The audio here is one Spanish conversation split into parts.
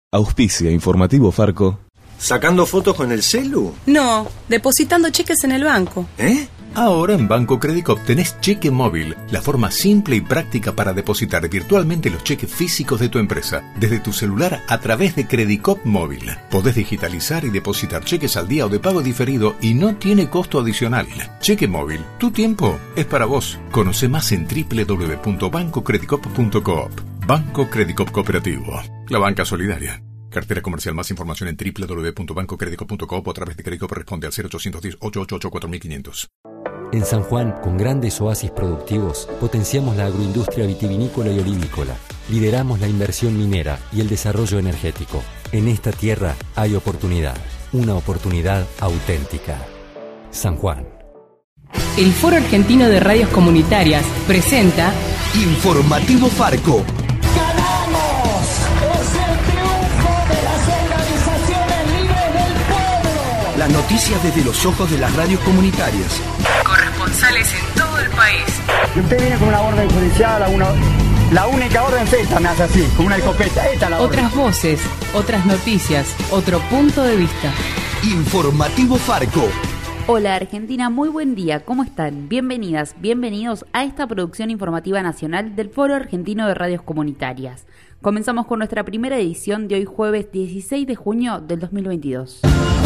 Auspicia Informativo Farco. ¿Sacando fotos con el celu? No, depositando cheques en el banco. Ahora en Banco Credicop tenés cheque móvil, la forma simple y práctica para depositar virtualmente los cheques físicos de tu empresa, desde tu celular a través de Credicop Móvil. Podés digitalizar y depositar cheques al día o de pago diferido y no tiene costo adicional. Cheque móvil, tu tiempo es para vos. Conoce más en www.bancocredicop.coop. Banco Credicop Cooperativo, la banca solidaria. Cartera comercial. Más información en www.bancocredicop.coop o a través de Credicop. Responde al 0810-888-4500. En San Juan, con grandes oasis productivos, potenciamos la agroindustria vitivinícola y olivícola. Lideramos la inversión minera y el desarrollo energético. En esta tierra hay oportunidad, una oportunidad auténtica. San Juan. El Foro Argentino de Radios Comunitarias presenta Informativo Farco. ¡Ganamos! ¡Es el triunfo de las organizaciones libres del pueblo! Las noticias desde los ojos de las radios comunitarias. Corresponsales en todo el país. Y usted viene con una orden judicial, la única orden es esta, me hace así, con una escopeta. Esta es la orden. Otras voces, otras noticias, otro punto de vista. Informativo Farco. Hola Argentina, muy buen día, ¿cómo están? Bienvenidas, bienvenidos a esta producción informativa nacional del Foro Argentino de Radios Comunitarias. Comenzamos con nuestra primera edición de hoy jueves 16 de junio del 2022.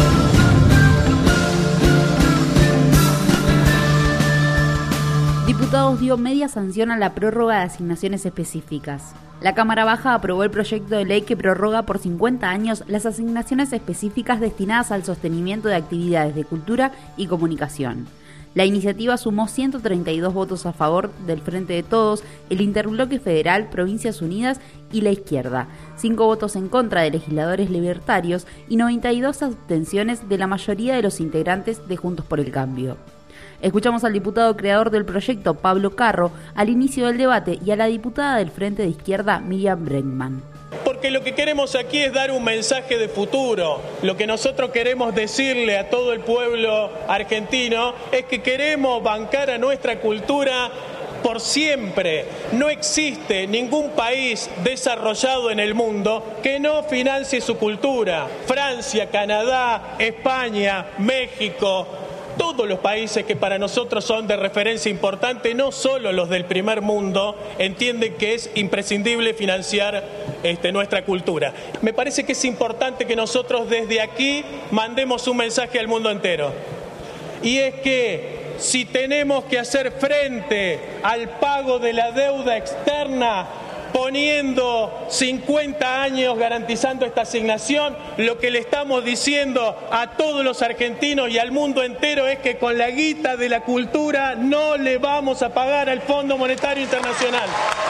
Diputados dio media sanción a la prórroga de asignaciones específicas. La Cámara Baja aprobó el proyecto de ley que prorroga por 50 años las asignaciones específicas destinadas al sostenimiento de actividades de cultura y comunicación. La iniciativa sumó 132 votos a favor del Frente de Todos, el Interbloque Federal, Provincias Unidas y la Izquierda, 5 votos en contra de legisladores libertarios y 92 abstenciones de la mayoría de los integrantes de Juntos por el Cambio. Escuchamos al diputado creador del proyecto, Pablo Carro, al inicio del debate y a la diputada del Frente de Izquierda, Miriam Bregman. Porque lo que queremos aquí es dar un mensaje de futuro. Lo que nosotros queremos decirle a todo el pueblo argentino es que queremos bancar a nuestra cultura por siempre. No existe ningún país desarrollado en el mundo que no financie su cultura. Francia, Canadá, España, México, todos los países que para nosotros son de referencia importante, no solo los del primer mundo, entienden que es imprescindible financiar nuestra cultura. Me parece que es importante que nosotros desde aquí mandemos un mensaje al mundo entero. Y es que si tenemos que hacer frente al pago de la deuda externa, poniendo 50 años garantizando esta asignación, lo que le estamos diciendo a todos los argentinos y al mundo entero es que con la guita de la cultura no le vamos a pagar al Fondo Monetario Internacional.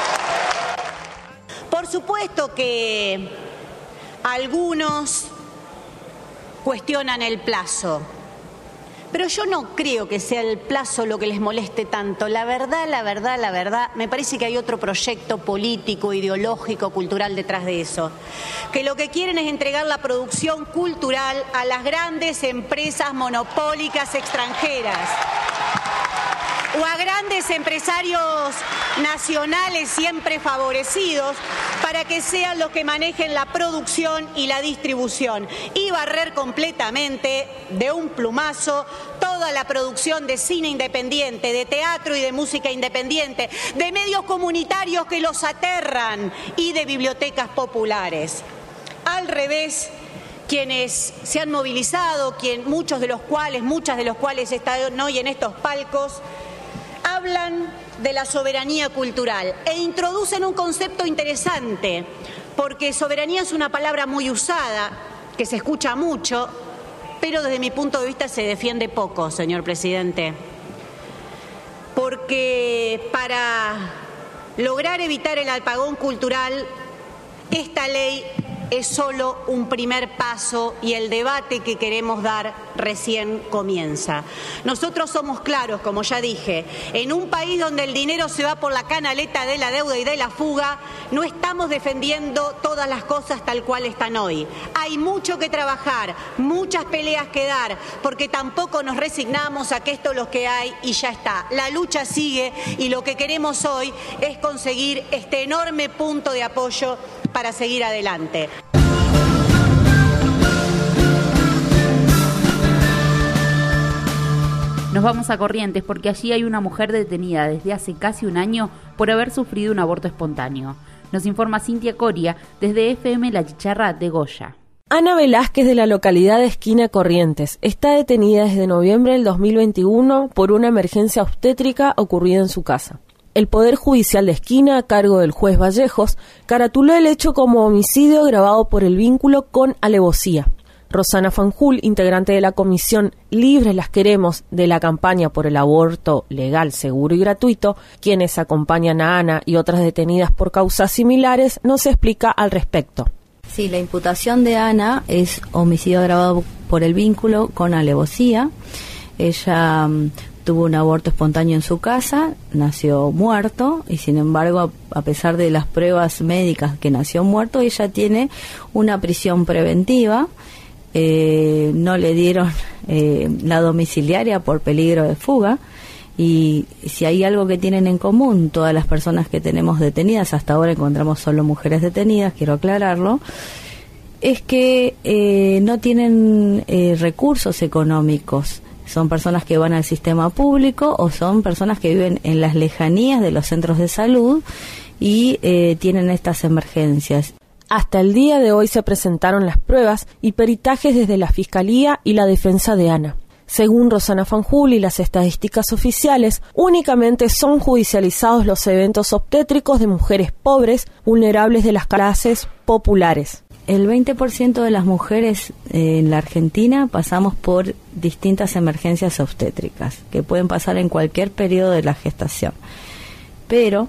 Por supuesto que algunos cuestionan el plazo, pero yo no creo que sea el plazo lo que les moleste tanto. La verdad, me parece que hay otro proyecto político, ideológico, cultural detrás de eso. Que lo que quieren es entregar la producción cultural a las grandes empresas monopólicas extranjeras o a grandes empresarios nacionales siempre favorecidos para que sean los que manejen la producción y la distribución y barrer completamente de un plumazo toda la producción de cine independiente, de teatro y de música independiente, de medios comunitarios que los aterran y de bibliotecas populares. Al revés, quienes se han movilizado, muchas de los cuales están hoy en estos palcos, hablan de la soberanía cultural e introducen un concepto interesante, porque soberanía es una palabra muy usada, que se escucha mucho, pero desde mi punto de vista se defiende poco, señor presidente. Porque para lograr evitar el apagón cultural, esta ley es solo un primer paso y el debate que queremos dar recién comienza. Nosotros somos claros, como ya dije, en un país donde el dinero se va por la canaleta de la deuda y de la fuga, no estamos defendiendo todas las cosas tal cual están hoy. Hay mucho que trabajar, muchas peleas que dar, porque tampoco nos resignamos a que esto es lo que hay y ya está. La lucha sigue y lo que queremos hoy es conseguir este enorme punto de apoyo para seguir adelante. vamos a Corrientes porque allí hay una mujer detenida desde hace casi un año por haber sufrido un aborto espontáneo. Nos informa Cintia Coria desde FM La Chicharra de Goya. Ana Velázquez, de la localidad de Esquina Corrientes, está detenida desde noviembre del 2021 por una emergencia obstétrica ocurrida en su casa. El Poder Judicial de Esquina, a cargo del juez Vallejos, caratuló el hecho como homicidio agravado por el vínculo con alevosía. Rosana Fanjul, integrante de la comisión Libres las Queremos de la campaña por el aborto legal, seguro y gratuito, quienes acompañan a Ana y otras detenidas por causas similares, nos explica al respecto. Sí, la imputación de Ana es homicidio agravado por el vínculo con alevosía. Ella tuvo un aborto espontáneo en su casa, nació muerto y sin embargo, a pesar de las pruebas médicas que nació muerto, ella tiene una prisión preventiva. No le dieron la domiciliaria por peligro de fuga, y si hay algo que tienen en común todas las personas que tenemos detenidas, hasta ahora encontramos solo mujeres detenidas, quiero aclararlo, es que no tienen recursos económicos. Son personas que van al sistema público o son personas que viven en las lejanías de los centros de salud y tienen estas emergencias. Hasta el día de hoy se presentaron las pruebas y peritajes desde la Fiscalía y la defensa de Ana. Según Rosana Fanjul y las estadísticas oficiales, únicamente son judicializados los eventos obstétricos de mujeres pobres, vulnerables de las clases populares. El 20% de las mujeres en la Argentina pasamos por distintas emergencias obstétricas, que pueden pasar en cualquier periodo de la gestación. Pero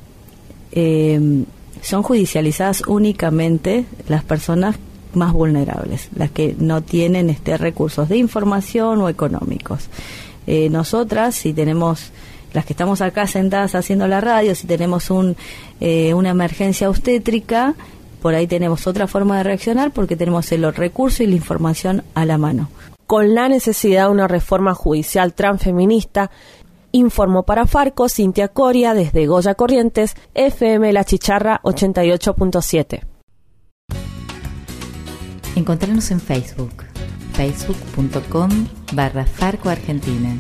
son judicializadas únicamente las personas más vulnerables, las que no tienen recursos de información o económicos. Nosotras, si tenemos, las que estamos acá sentadas haciendo la radio, si tenemos una emergencia obstétrica, por ahí tenemos otra forma de reaccionar porque tenemos los recursos y la información a la mano. Con la necesidad de una reforma judicial transfeminista, informó para Farco Cintia Coria desde Goya Corrientes, FM La Chicharra 88.7. Encontrarnos en Facebook, facebook.com/Farco Argentina.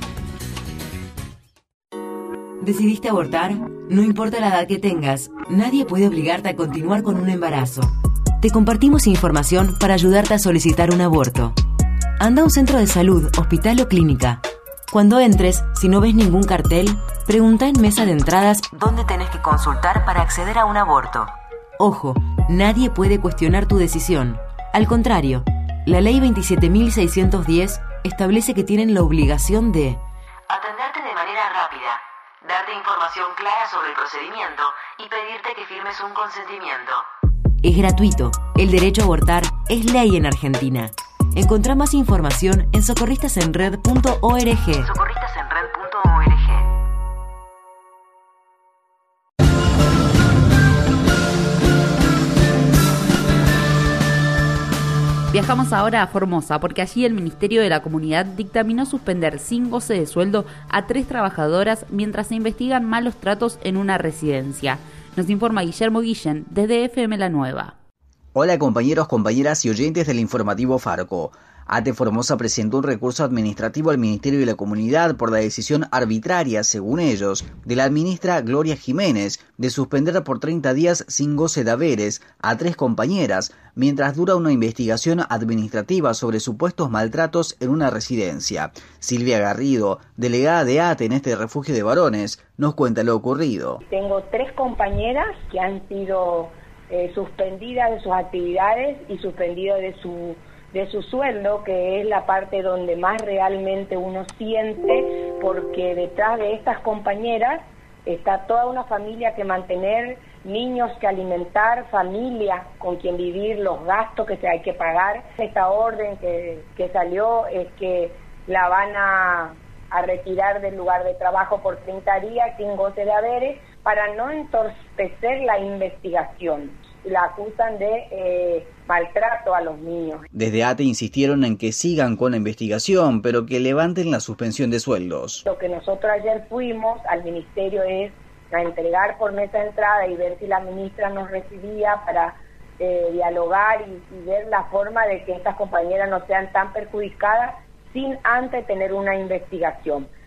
¿Decidiste abortar? No importa la edad que tengas, nadie puede obligarte a continuar con un embarazo. Te compartimos información para ayudarte a solicitar un aborto. Anda a un centro de salud, hospital o clínica. Cuando entres, si no ves ningún cartel, pregunta en mesa de entradas dónde tenés que consultar para acceder a un aborto. Ojo, nadie puede cuestionar tu decisión. Al contrario, la Ley 27.610 establece que tienen la obligación de atenderte de manera rápida, darte información clara sobre el procedimiento y pedirte que firmes un consentimiento. Es gratuito. El derecho a abortar es ley en Argentina. Encontrá más información en socorristasenred.org. Viajamos ahora a Formosa, porque allí el Ministerio de la Comunidad dictaminó suspender sin goce de sueldo a 3 trabajadoras mientras se investigan malos tratos en una residencia. Nos informa Guillermo Guillén desde FM La Nueva. Hola compañeros, compañeras y oyentes del informativo Farco. ATE Formosa presentó un recurso administrativo al Ministerio de la Comunidad por la decisión arbitraria, según ellos, de la ministra Gloria Jiménez de suspender por 30 días sin goce de haberes a 3 compañeras, mientras dura una investigación administrativa sobre supuestos maltratos en una residencia. Silvia Garrido, delegada de ATE en este refugio de varones, nos cuenta lo ocurrido. Tengo 3 compañeras que han sido suspendidas de sus actividades y suspendidas de su sueldo, que es la parte donde más realmente uno siente, porque detrás de estas compañeras está toda una familia que mantener, niños que alimentar, familia con quien vivir, los gastos que hay que pagar. Esta orden que salió es que la van a retirar del lugar de trabajo por 30 días sin goce de haberes para no entorpecer la investigación. La acusan de maltrato a los niños. Desde ATE insistieron en que sigan con la investigación, pero que levanten la suspensión de sueldos. Lo que nosotros ayer fuimos al ministerio es a entregar por mesa de entrada y ver si la ministra nos recibía para dialogar y ver la forma de que estas compañeras no sean tan perjudicadas sin antes tener una investigación.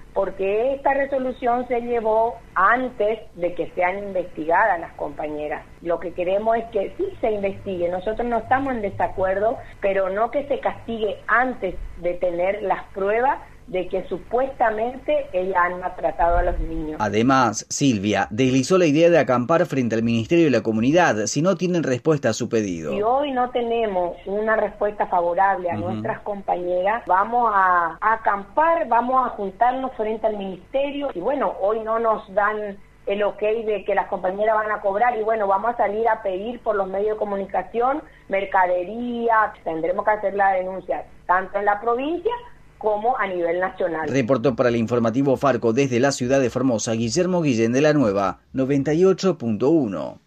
porque esta resolución se llevó antes de que sean investigadas las compañeras. Lo que queremos es que sí se investigue, nosotros no estamos en desacuerdo, pero no que se castigue antes de tener las pruebas de que supuestamente ellas han maltratado a los niños. Además, Silvia deslizó la idea de acampar frente al Ministerio de la Comunidad si no tienen respuesta a su pedido. Si hoy no tenemos una respuesta favorable a nuestras compañeras, vamos a acampar, vamos a juntarnos frente al Ministerio y bueno, hoy no nos dan el ok de que las compañeras van a cobrar y bueno, vamos a salir a pedir por los medios de comunicación, mercadería, tendremos que hacer la denuncia tanto en la provincia como a nivel nacional. Reportó para el informativo Farco desde la ciudad de Formosa, Guillermo Guillén de la Nueva, 98.1.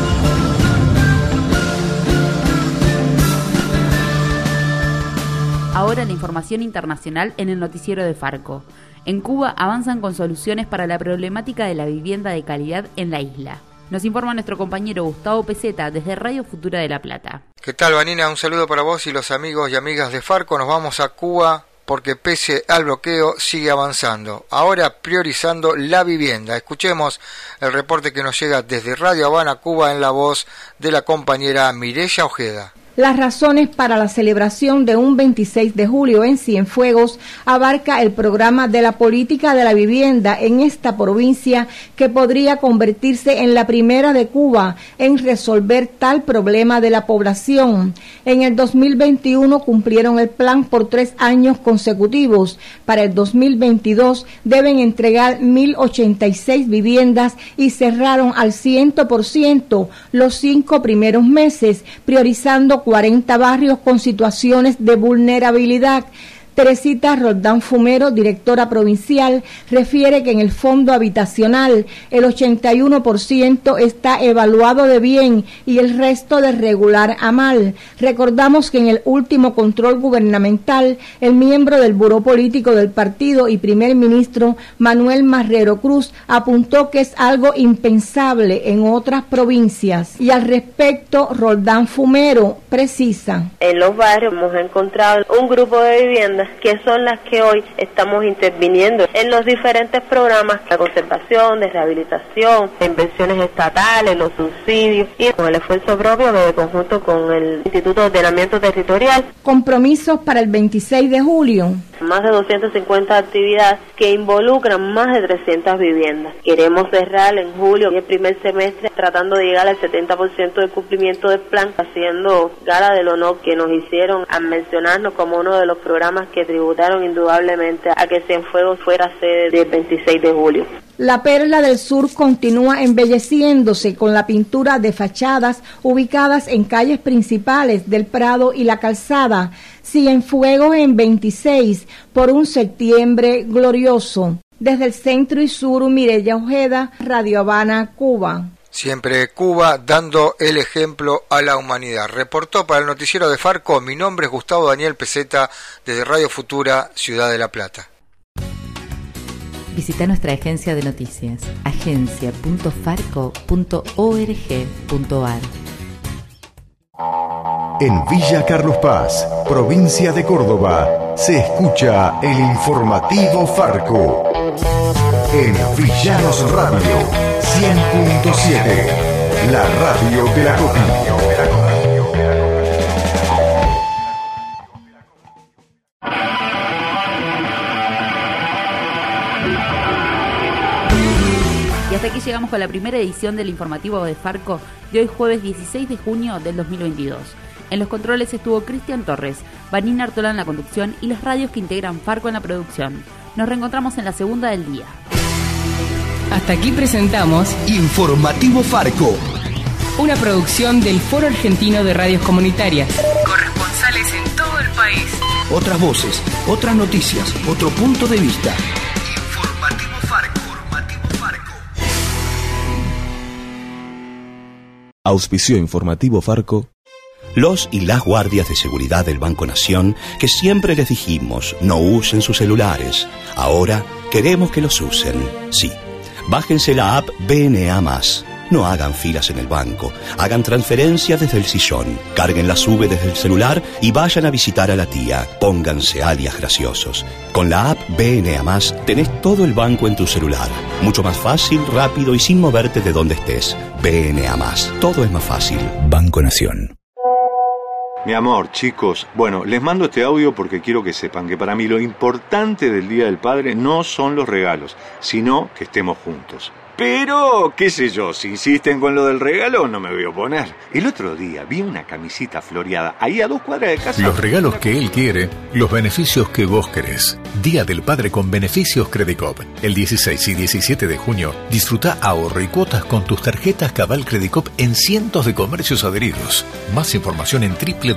Ahora la información internacional en el noticiero de Farco. En Cuba avanzan con soluciones para la problemática de la vivienda de calidad en la isla. Nos informa nuestro compañero Gustavo Peseta desde Radio Futura de La Plata. ¿Qué tal, Vanina? Un saludo para vos y los amigos y amigas de Farco. Nos vamos a Cuba porque pese al bloqueo sigue avanzando, ahora priorizando la vivienda. Escuchemos el reporte que nos llega desde Radio Habana, Cuba, en la voz de la compañera Mireya Ojeda. Las razones para la celebración de un 26 de julio en Cienfuegos abarca el programa de la política de la vivienda en esta provincia que podría convertirse en la primera de Cuba en resolver tal problema de la población. En el 2021 cumplieron el plan por 3 años consecutivos. Para el 2022 deben entregar 1.086 viviendas y cerraron al 100% los 5 primeros meses, priorizando 40 barrios con situaciones de vulnerabilidad. Teresita Roldán Fumero, directora provincial, refiere que en el fondo habitacional el 81% está evaluado de bien y el resto de regular a mal. Recordamos que en el último control gubernamental, el miembro del Buró Político del partido y primer ministro Manuel Marrero Cruz apuntó que es algo impensable en otras provincias. Y al respecto, Roldán Fumero precisa. En los barrios hemos encontrado un grupo de viviendas que son las que hoy estamos interviniendo en los diferentes programas de conservación, de rehabilitación, de inversiones estatales, los subsidios y con el esfuerzo propio de conjunto con el Instituto de Ordenamiento Territorial. Compromisos para el 26 de julio. Más de 250 actividades que involucran más de 300 viviendas. Queremos cerrar en julio el primer semestre tratando de llegar al 70% del cumplimiento del plan, haciendo gala del honor que nos hicieron al mencionarnos como uno de los programas que tributaron indudablemente a que Cienfuegos fuera sede del 26 de julio. La Perla del Sur continúa embelleciéndose con la pintura de fachadas ubicadas en calles principales del Prado y la Calzada. Cienfuegos en 26 por un septiembre glorioso. Desde el centro y sur, Mireya Ojeda, Radio Habana, Cuba. Siempre Cuba dando el ejemplo a la humanidad. Reportó para el noticiero de Farco. Mi nombre es Gustavo Daniel Peseta desde Radio Futura, Ciudad de La Plata. Visita nuestra agencia de noticias, agencia.farco.org.ar. En Villa Carlos Paz, provincia de Córdoba, se escucha el informativo Farco. En Villanos Radio 100.7, la radio de la costa. Y hasta aquí llegamos con la primera edición del informativo de Farco de hoy jueves 16 de junio del 2022. En los controles estuvo Cristian Torres, Vanina Artola en la conducción y las radios que integran Farco en la producción. Nos reencontramos en la segunda del día. Hasta aquí presentamos Informativo Farco, una producción del Foro Argentino de Radios Comunitarias. Corresponsales en todo el país. otras voces, otras noticias, otro punto de vista. Informativo Farco. Auspició Informativo Farco. Los y las guardias de seguridad del Banco Nación, que siempre les dijimos no usen sus celulares, ahora queremos que los usen. Sí, bájense la app BNA+. No hagan filas en el banco, hagan transferencias desde el sillón, carguen la SUBE desde el celular y vayan a visitar a la tía. Pónganse alias graciosos. Con la app BNA+, tenés todo el banco en tu celular. Mucho más fácil, rápido y sin moverte de donde estés. BNA+, todo es más fácil. Banco Nación. Mi amor, chicos, bueno, les mando este audio porque quiero que sepan que para mí lo importante del Día del Padre no son los regalos, sino que estemos juntos. Pero, qué sé yo, si insisten con lo del regalo, no me voy a oponer. El otro día vi una camisita floreada ahí a 2 cuadras de casa. Los regalos que él quiere, los beneficios que vos querés. Día del Padre con beneficios Credicop. El 16 y 17 de junio, disfruta ahorro y cuotas con tus tarjetas Cabal Credicop en cientos de comercios adheridos. Más información en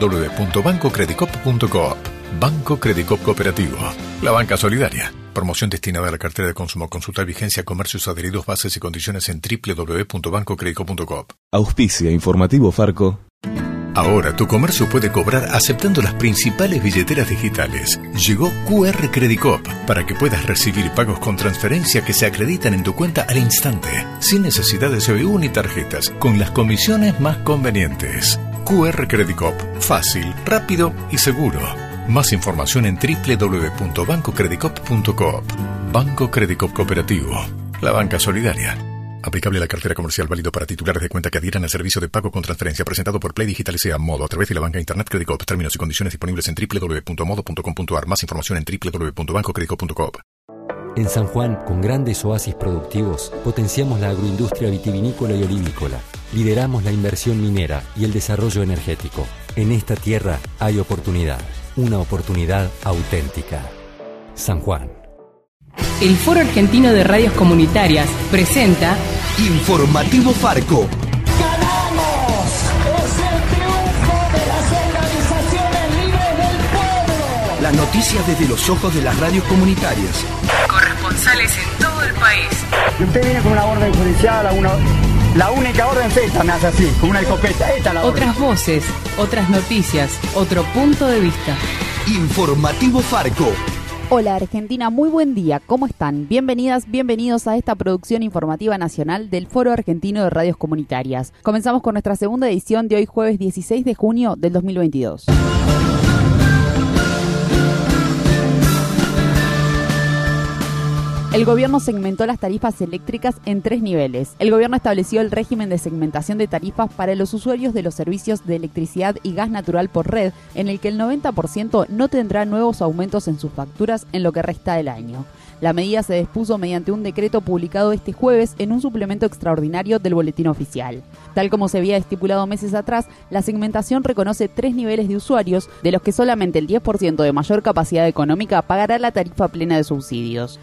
www.bancocredicop.coop. Banco Credicop Cooperativo. La banca solidaria. Promoción destinada a la cartera de consumo. Consultar vigencia, comercios adheridos, bases y condiciones en www.bancocredico.coop. Auspicia Informativo Farco. Ahora tu comercio puede cobrar aceptando las principales billeteras digitales. Llegó QR Credicop para que puedas recibir pagos con transferencia que se acreditan en tu cuenta al instante, sin necesidad de CBU ni tarjetas, con las comisiones más convenientes. QR Credicop. Fácil, rápido y seguro. Más información en www.bancocredicop.coop. Banco Credicop Cooperativo. La banca solidaria. Aplicable a la cartera comercial, válido para titulares de cuenta que adhieran al servicio de pago con transferencia presentado por Play Digital S.A. Modo a través de la banca Internet Credicop. Términos y condiciones disponibles en www.modo.com.ar. Más información en www.bancocredicop.coop. En San Juan, con grandes oasis productivos, potenciamos la agroindustria vitivinícola y olivícola. Lideramos la inversión minera y el desarrollo energético. En esta tierra hay oportunidad. Una oportunidad auténtica. San Juan. El Foro Argentino de Radios Comunitarias presenta Informativo Farco. ¡Ganamos! ¡Es el triunfo de las organizaciones libres del pueblo! Las noticias desde los ojos de las radios comunitarias. Corresponsales en todo el país. Y usted viene con una orden judicial, la única orden Z me hace así, con una escopeta. Esta es la orden. Otras voces, otras noticias, otro punto de vista. Informativo Farco. Hola Argentina, muy buen día, ¿cómo están? Bienvenidas, bienvenidos a esta producción informativa nacional del Foro Argentino de Radios Comunitarias. Comenzamos con nuestra segunda edición de hoy jueves 16 de junio del 2022. El gobierno segmentó las tarifas eléctricas en 3 niveles. El gobierno estableció el régimen de segmentación de tarifas para los usuarios de los servicios de electricidad y gas natural por red, en el que el 90% no tendrá nuevos aumentos en sus facturas en lo que resta del año. La medida se dispuso mediante un decreto publicado este jueves en un suplemento extraordinario del Boletín Oficial. Tal como se había estipulado meses atrás, la segmentación reconoce 3 niveles de usuarios, de los que solamente el 10% de mayor capacidad económica pagará la tarifa plena de subsidios.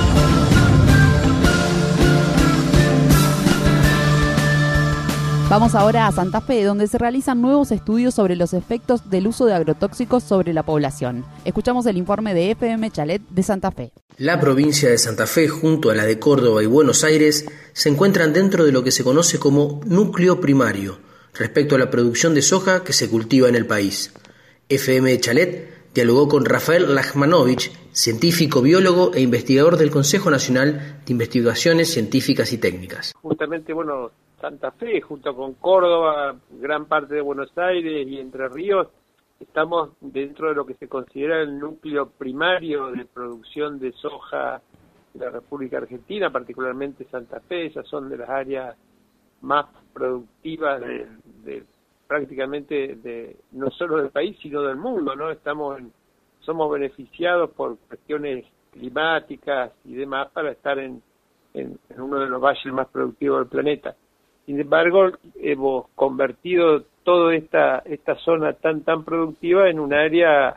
Vamos ahora a Santa Fe, donde se realizan nuevos estudios sobre los efectos del uso de agrotóxicos sobre la población. Escuchamos el informe de FM Chalet de Santa Fe. La provincia de Santa Fe, junto a la de Córdoba y Buenos Aires, se encuentran dentro de lo que se conoce como núcleo primario, respecto a la producción de soja que se cultiva en el país. FM Chalet dialogó con Rafael Lajmanovich, científico, biólogo e investigador del Consejo Nacional de Investigaciones Científicas y Técnicas. Justamente, Santa Fe, junto con Córdoba, gran parte de Buenos Aires y Entre Ríos, estamos dentro de lo que se considera el núcleo primario de producción de soja de la República Argentina, particularmente Santa Fe. Esas son de las áreas más productivas de prácticamente no solo del país, sino del mundo, ¿no? Somos beneficiados por cuestiones climáticas y demás para estar en uno de los valles más productivos del planeta. Sin embargo, hemos convertido toda esta zona tan productiva en un área,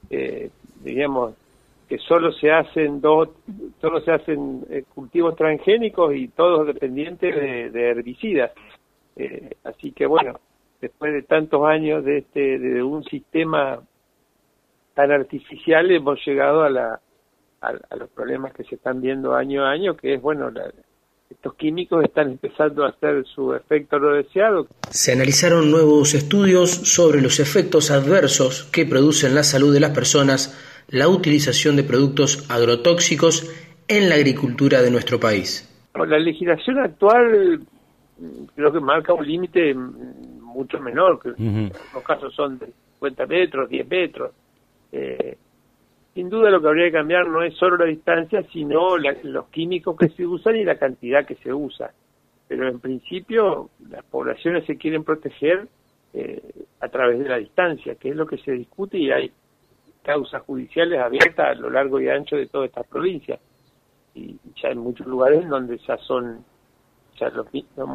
que solo se hacen cultivos transgénicos y todos dependientes de herbicidas. Así que después de tantos años de un sistema tan artificial, hemos llegado a los problemas que se están viendo año a año, que es estos químicos están empezando a hacer su efecto no deseado. Se analizaron nuevos estudios sobre los efectos adversos que produce en la salud de las personas la utilización de productos agrotóxicos en la agricultura de nuestro país. La legislación actual creo que marca un límite mucho menor, que en los casos son de 50 metros, 10 metros. Sin duda lo que habría que cambiar no es solo la distancia, sino los químicos que se usan y la cantidad que se usa. Pero en principio las poblaciones se quieren proteger a través de la distancia, que es lo que se discute, y hay causas judiciales abiertas a lo largo y ancho de toda esta provincia. Y ya hay muchos lugares donde ya son los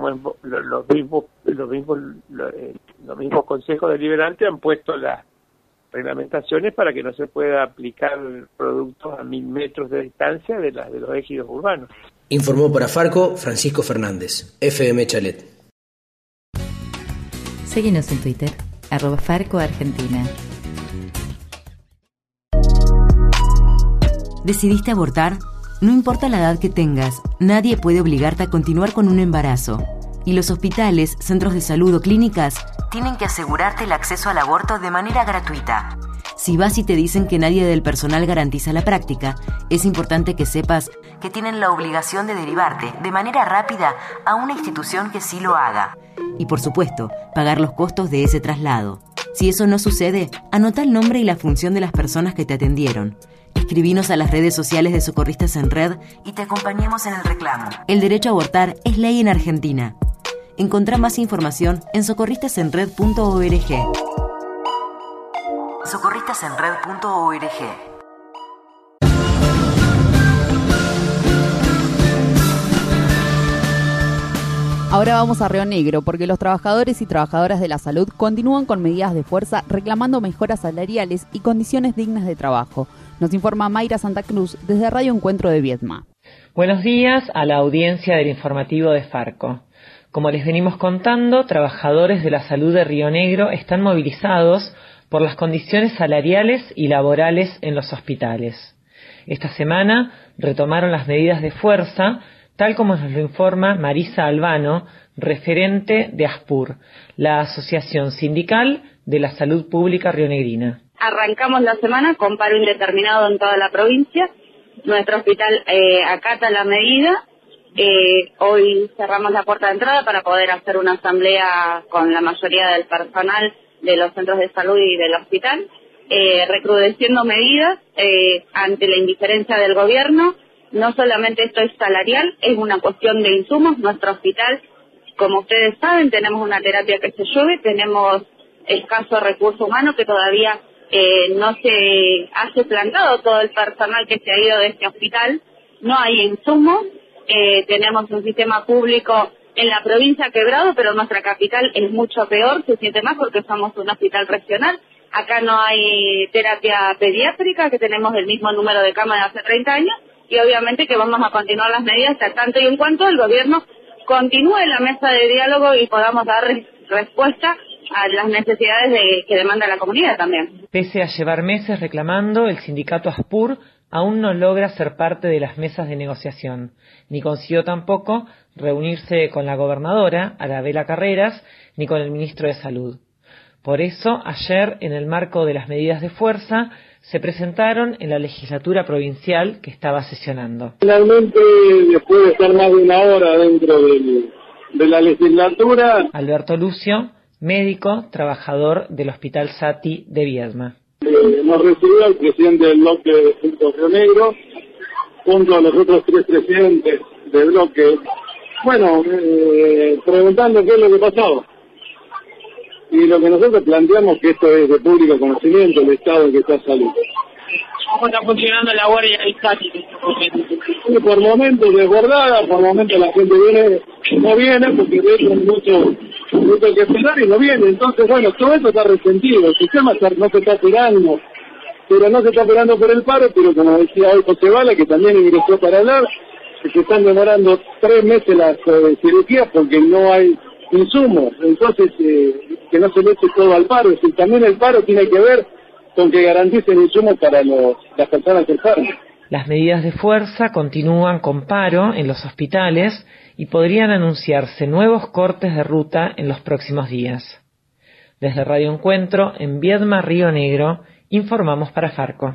mismos consejos deliberantes han puesto las reglamentaciones para que no se pueda aplicar productos a 1000 metros de distancia de los ejidos urbanos. Informó para Farco Francisco Fernández, FM Chalet. Seguinos en Twitter, @FarcoArgentina. ¿Decidiste abortar? No importa la edad que tengas, nadie puede obligarte a continuar con un embarazo. Y los hospitales, centros de salud o clínicas tienen que asegurarte el acceso al aborto de manera gratuita. Si vas y te dicen que nadie del personal garantiza la práctica, es importante que sepas que tienen la obligación de derivarte de manera rápida a una institución que sí lo haga. Y por supuesto, pagar los costos de ese traslado. Si eso no sucede, anota el nombre y la función de las personas que te atendieron. Escribinos a las redes sociales de Socorristas en Red y te acompañamos en el reclamo. El derecho a abortar es ley en Argentina. Encontrá más información en socorristasenred.org. socorristasenred.org. Ahora vamos a Río Negro, porque los trabajadores y trabajadoras de la salud continúan con medidas de fuerza reclamando mejoras salariales y condiciones dignas de trabajo. Nos informa Mayra Santa Cruz desde Radio Encuentro de Viedma. Buenos días a la audiencia del informativo de Farco. Como les venimos contando, trabajadores de la salud de Río Negro están movilizados por las condiciones salariales y laborales en los hospitales. Esta semana retomaron las medidas de fuerza, tal como nos lo informa Marisa Albano, referente de ASPUR, la Asociación Sindical de la Salud Pública rionegrina. Arrancamos la semana con paro indeterminado en toda la provincia. Nuestro hospital acata la medida. Hoy cerramos la puerta de entrada para poder hacer una asamblea con la mayoría del personal de los centros de salud y del hospital, recrudeciendo medidas ante la indiferencia del gobierno. No solamente esto es salarial, es una cuestión de insumos. Nuestro hospital, como ustedes saben, tenemos una terapia que se llueve, tenemos escaso recurso humano que todavía no se ha suplantado todo el personal que se ha ido de este hospital, no hay insumos, tenemos un sistema público en la provincia quebrado, pero nuestra capital es mucho peor, se siente más porque somos un hospital regional. Acá no hay terapia pediátrica, que tenemos el mismo número de camas de hace 30 años, y obviamente que vamos a continuar las medidas hasta tanto y en cuanto el gobierno continúe la mesa de diálogo y podamos dar respuesta a las necesidades que demanda la comunidad también. Pese a llevar meses reclamando, el sindicato ASPUR aún no logra ser parte de las mesas de negociación, ni consiguió tampoco reunirse con la gobernadora, Arabela Carreras, ni con el ministro de Salud. Por eso, ayer, en el marco de las medidas de fuerza, se presentaron en la legislatura provincial que estaba sesionando. Finalmente, después de estar más de una hora dentro de la legislatura... Alberto Lucio, médico, trabajador del Hospital Sati de Viedma. Nos recibió el presidente del bloque de Río Negro, junto a los otros 3 presidentes del bloque, preguntando qué es lo que pasaba. Y lo que nosotros planteamos que esto es de público conocimiento, el estado en que está salud. ¿Cómo está funcionando la guardia del Sati? Por momentos desbordada, por momentos la gente no viene, porque de hecho hay mucho que esperar y no viene. Entonces, todo esto está resentido, el sistema no se está esperando, pero no se está esperando por el paro, pero como decía hoy José Bala, que también ingresó para hablar, que se están demorando 3 meses las cirugías porque no hay insumos, entonces que no se le eche todo al paro, es decir, también el paro tiene que ver con que garanticen insumos para las personas enfermas. Las medidas de fuerza continúan con paro en los hospitales y podrían anunciarse nuevos cortes de ruta en los próximos días. Desde Radio Encuentro, en Viedma, Río Negro, informamos para Farco.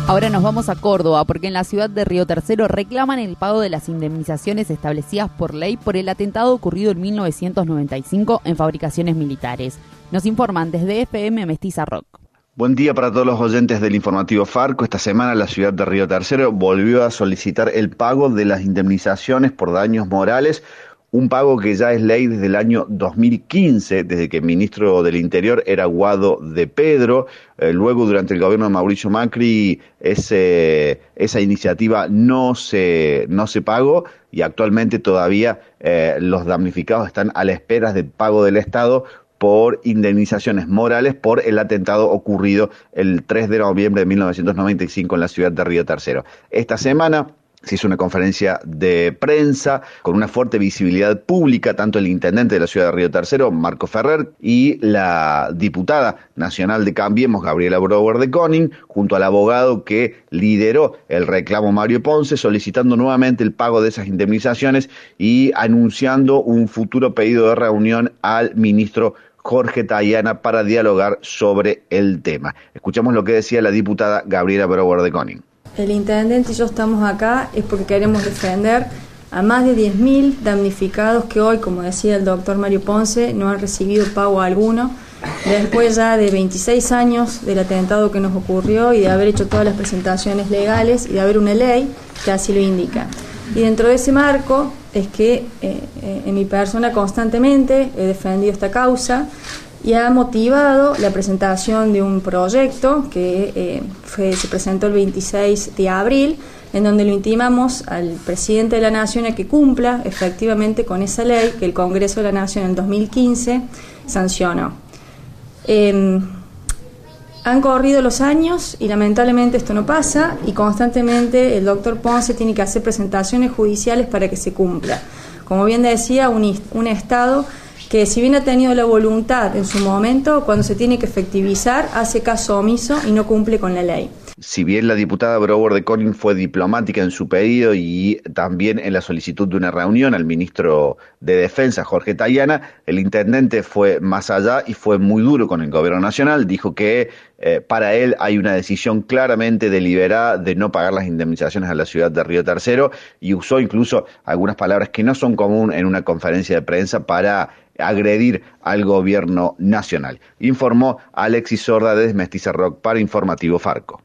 Ahora nos vamos a Córdoba, porque en la ciudad de Río Tercero reclaman el pago de las indemnizaciones establecidas por ley por el atentado ocurrido en 1995 en fabricaciones militares. Nos informan desde FM Mestiza Rock. Buen día para todos los oyentes del informativo Farco. Esta semana la ciudad de Río Tercero volvió a solicitar el pago de las indemnizaciones por daños morales, un pago que ya es ley desde el año 2015, desde que el ministro del Interior era Guado de Pedro. Luego, durante el gobierno de Mauricio Macri, esa iniciativa no se pagó y actualmente todavía los damnificados están a la espera del pago del Estado por indemnizaciones morales por el atentado ocurrido el 3 de noviembre de 1995 en la ciudad de Río Tercero. Esta semana se hizo una conferencia de prensa con una fuerte visibilidad pública, tanto el intendente de la ciudad de Río Tercero, Marco Ferrer, y la diputada nacional de Cambiemos, Gabriela Brower de Koning, junto al abogado que lideró el reclamo, Mario Ponce, solicitando nuevamente el pago de esas indemnizaciones y anunciando un futuro pedido de reunión al ministro Jorge Tayana para dialogar sobre el tema. Escuchamos lo que decía la diputada Gabriela Brower de Koning. El intendente y yo estamos acá es porque queremos defender a más de 10.000 damnificados que hoy, como decía el doctor Mario Ponce, no han recibido pago alguno, después ya de 26 años del atentado que nos ocurrió y de haber hecho todas las presentaciones legales y de haber una ley que así lo indica. Y dentro de ese marco es que en mi persona constantemente he defendido esta causa y ha motivado la presentación de un proyecto que se presentó el 26 de abril, en donde lo intimamos al presidente de la Nación a que cumpla efectivamente con esa ley que el Congreso de la Nación en 2015 sancionó. Han corrido los años y lamentablemente esto no pasa y constantemente el doctor Ponce tiene que hacer presentaciones judiciales para que se cumpla. Como bien decía, un Estado que si bien ha tenido la voluntad en su momento, cuando se tiene que efectivizar, hace caso omiso y no cumple con la ley. Si bien la diputada Brower de Koning fue diplomática en su pedido y también en la solicitud de una reunión al ministro de Defensa, Jorge Tayana, el intendente fue más allá y fue muy duro con el gobierno nacional. Dijo que para él hay una decisión claramente deliberada de no pagar las indemnizaciones a la ciudad de Río Tercero y usó incluso algunas palabras que no son comunes en una conferencia de prensa para agredir al gobierno nacional. Informó Alexis Sorda desde Mestiza Rock para Informativo Farco.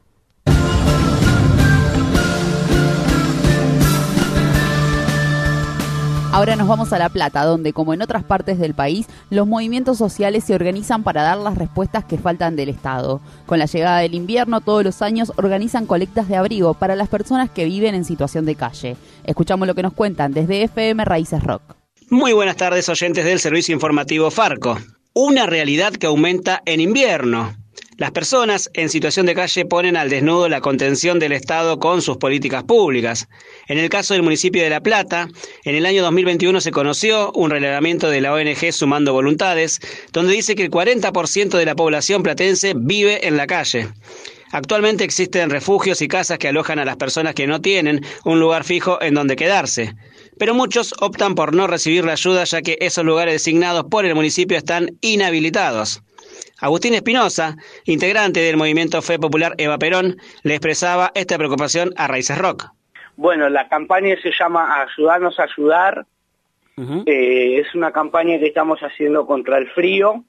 Ahora nos vamos a La Plata, donde, como en otras partes del país, los movimientos sociales se organizan para dar las respuestas que faltan del Estado. Con la llegada del invierno, todos los años organizan colectas de abrigo para las personas que viven en situación de calle. Escuchamos lo que nos cuentan desde FM Raíces Rock. Muy buenas tardes, oyentes del Servicio Informativo Farco. Una realidad que aumenta en invierno. Las personas en situación de calle ponen al desnudo la contención del Estado con sus políticas públicas. En el caso del municipio de La Plata, en el año 2021 se conoció un relevamiento de la ONG Sumando Voluntades, donde dice que el 40% de la población platense vive en la calle. Actualmente existen refugios y casas que alojan a las personas que no tienen un lugar fijo en donde quedarse. Pero muchos optan por no recibir la ayuda ya que esos lugares designados por el municipio están inhabilitados. Agustín Espinosa, integrante del movimiento Fe Popular Eva Perón, le expresaba esta preocupación a Raíces Rock. Bueno, la campaña se llama Ayudarnos a Ayudar. Es una campaña que estamos haciendo contra el frío,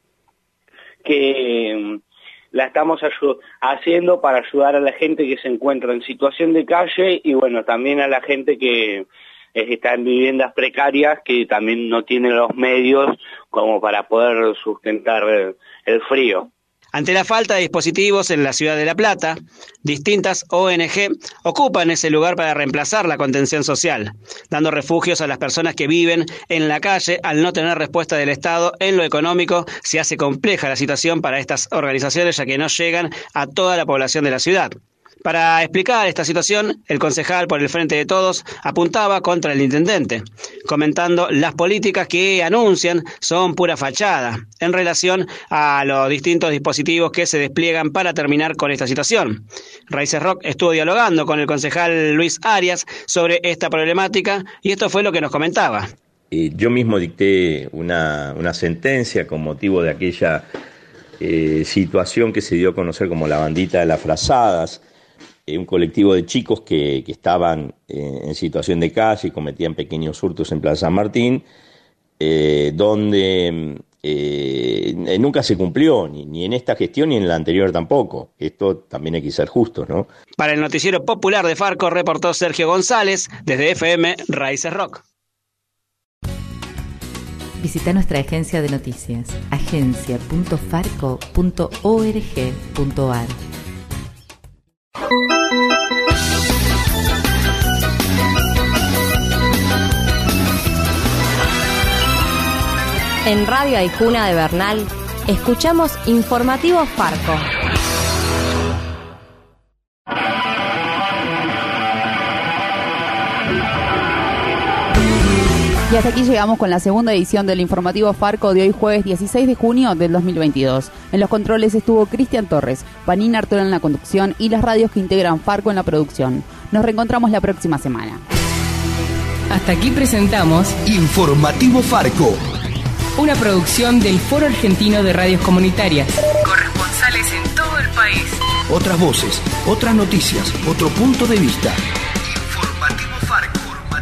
que la estamos haciendo para ayudar a la gente que se encuentra en situación de calle y bueno, también a la gente que está en viviendas precarias que también no tienen los medios como para poder sustentar el frío. Ante la falta de dispositivos en la ciudad de La Plata, distintas ONG ocupan ese lugar para reemplazar la contención social, dando refugios a las personas que viven en la calle. Al no tener respuesta del Estado en lo económico, se hace compleja la situación para estas organizaciones ya que no llegan a toda la población de la ciudad. Para explicar esta situación, el concejal por el Frente de Todos apuntaba contra el intendente, comentando las políticas que anuncian son pura fachada en relación a los distintos dispositivos que se despliegan para terminar con esta situación. Raíces Rock estuvo dialogando con el concejal Luis Arias sobre esta problemática y esto fue lo que nos comentaba. Yo mismo dicté una sentencia con motivo de aquella situación que se dio a conocer como la bandita de las frazadas, un colectivo de chicos que estaban en situación de calle y cometían pequeños hurtos en Plaza San Martín, donde nunca se cumplió, ni en esta gestión ni en la anterior tampoco. Esto también hay que ser justos, ¿no? Para el Noticiero Popular de Farco reportó Sergio González desde FM Raíces Rock. Visita nuestra agencia de noticias, agencia.farco.org.ar. En Radio Aijuna de Bernal, escuchamos Informativo Farco. Y hasta aquí llegamos con la segunda edición del Informativo Farco de hoy jueves 16 de junio del 2022. En los controles estuvo Cristian Torres, Vanina Arturo en la conducción y las radios que integran Farco en la producción. Nos reencontramos la próxima semana. Hasta aquí presentamos Informativo Farco, una producción del Foro Argentino de Radios Comunitarias. Corresponsales en todo el país. otras voces, otras noticias, otro punto de vista. Informativo Farco.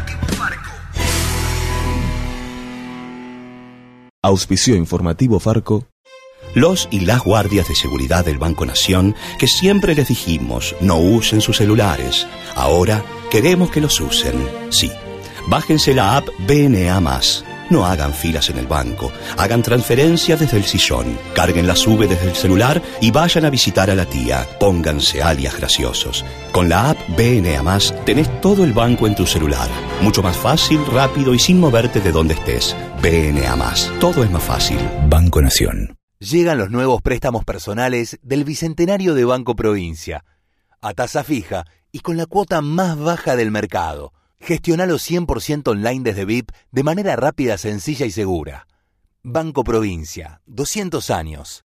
Auspició Informativo Farco. Los y las guardias de seguridad del Banco Nación, que siempre les dijimos no usen sus celulares, ahora queremos que los usen. Sí, bájense la app BNA+. No hagan filas en el banco, hagan transferencias desde el sillón, carguen la SUBE desde el celular y vayan a visitar a la tía. Pónganse alias graciosos. Con la app BNA+, tenés todo el banco en tu celular. Mucho más fácil, rápido y sin moverte de donde estés. BNA+, todo es más fácil. Banco Nación. Llegan los nuevos préstamos personales del Bicentenario de Banco Provincia. A tasa fija y con la cuota más baja del mercado. Gestionalo 100% online desde VIP de manera rápida, sencilla y segura. Banco Provincia, 200 años.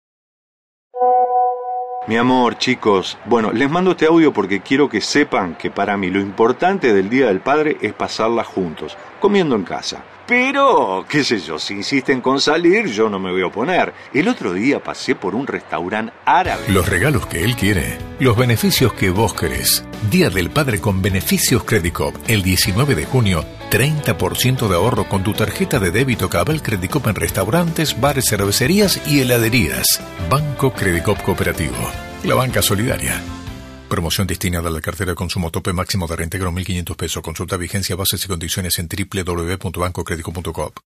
Mi amor, chicos, bueno, les mando este audio porque quiero que sepan que para mí lo importante del Día del Padre es pasarla juntos, comiendo en casa. Pero, qué sé yo, si insisten con salir, yo no me voy a oponer. El otro día pasé por un restaurante árabe. Los regalos que él quiere, los beneficios que vos querés. Día del Padre con Beneficios Credicop. El 19 de junio, 30% de ahorro con tu tarjeta de débito Cabal Credicop en restaurantes, bares, cervecerías y heladerías. Banco Credicop Cooperativo. La banca solidaria. Promoción destinada a la cartera de consumo, tope máximo de reintegro 1.500 pesos. Consulta vigencia, bases y condiciones en www.bancocredico.com.